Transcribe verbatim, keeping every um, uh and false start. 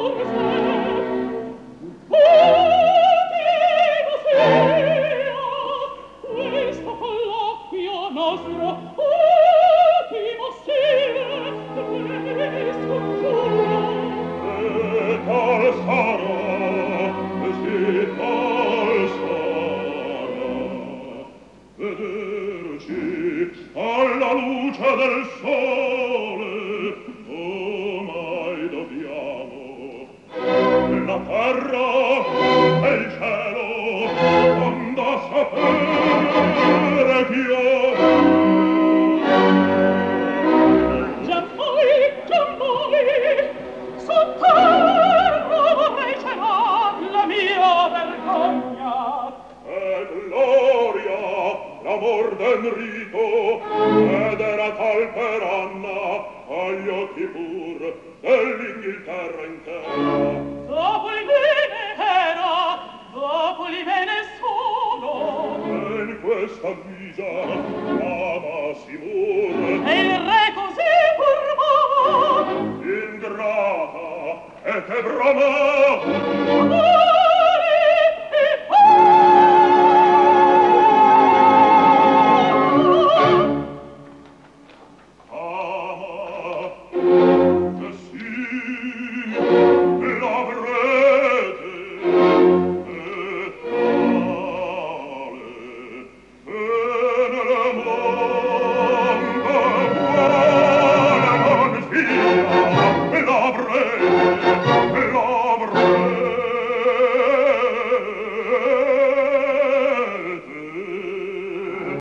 alla luce del sole ormai dobbiamo la terra e il cielo onda sapere chi già mai, già mai su terra vorrei celar la mia vergogna e gloria l'amor d'Enrico ed era tal per Anna agli occhi pur dell'Inghilterra intera. Dopo il bene era, dopo il bene solo, e in questa guisa amasi pur, e il re così pur ingrata e che brama